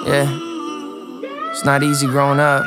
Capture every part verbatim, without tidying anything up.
Yeah, it's not easy growing up.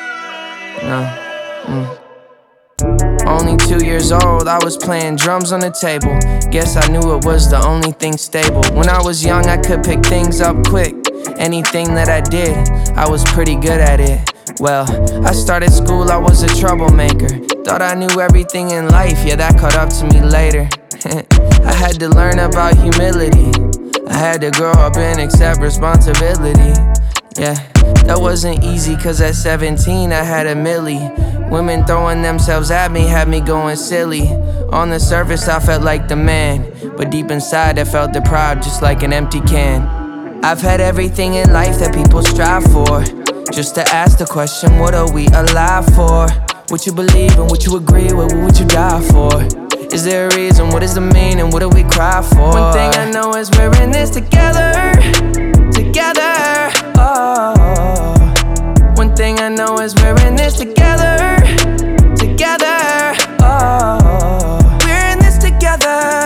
No. Mm. Only two years old, I was playing drums on the table. Guess I knew it was the only thing stable. When I was young, I could pick things up quick. Anything that I did, I was pretty good at it. Well, I started school, I was a troublemaker. Thought I knew everything in life, yeah, that caught up to me later. I had to learn about humility. I had to grow up and accept responsibility. Yeah, that wasn't easy, cause at seventeen I had a milli. Women throwing themselves at me had me going silly. On the surface I felt like the man, but deep inside I felt deprived, just like an empty can. I've had everything in life that people strive for. Just to ask the question, what are we alive for? What you believe and what you agree with, what would you die for? Is there a reason, what is the meaning, what do we cry for? One thing I know is we're in this together, together, oh. One thing I know is we're in this together, together, oh. We're in this together.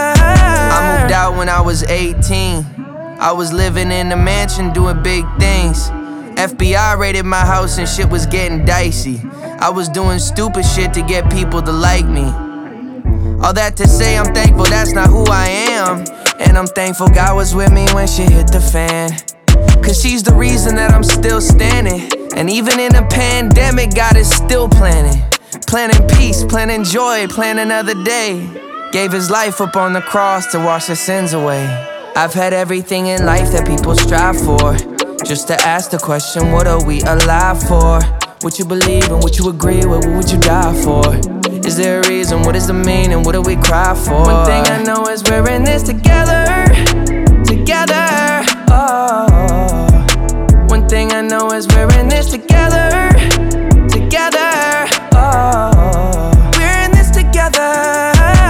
I moved out when I was eighteen. I was living in a mansion doing big things. F B I raided my house and shit was getting dicey. I was doing stupid shit to get people to like me. All that to say, I'm thankful that's not who I am. And I'm thankful God was with me when shit hit the fan. Cause she's the reason that I'm still standing. And even in a pandemic, God is still planning. Planning peace, planning joy, planning another day. Gave his life up on the cross to wash the sins away. I've had everything in life that people strive for. Just to ask the question, what are we alive for? What you believe and what you agree with, what would you die for? Is there a reason, what is the meaning, what do we cry for? One thing I know is we're in this together, together, oh. One thing I know is we're in this together, together, oh. We're in this together.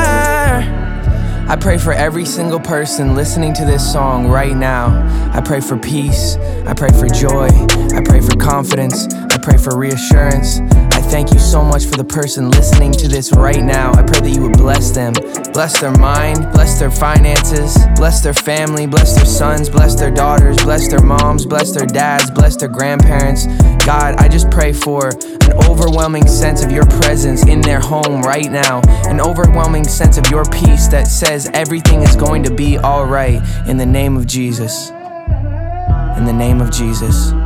I pray for every single person listening to this song right now. I pray for peace, I pray for joy, I pray for confidence, I pray for reassurance. I thank you so much for the person listening to this right now. I pray that you would bless them, bless their mind, bless their finances, bless their family, bless their sons, bless their daughters, bless their moms, bless their dads, bless their grandparents. God, I just pray for an overwhelming sense of your presence in their home right now, an overwhelming sense of your peace that says everything is going to be all right. In the name of Jesus. In the name of Jesus.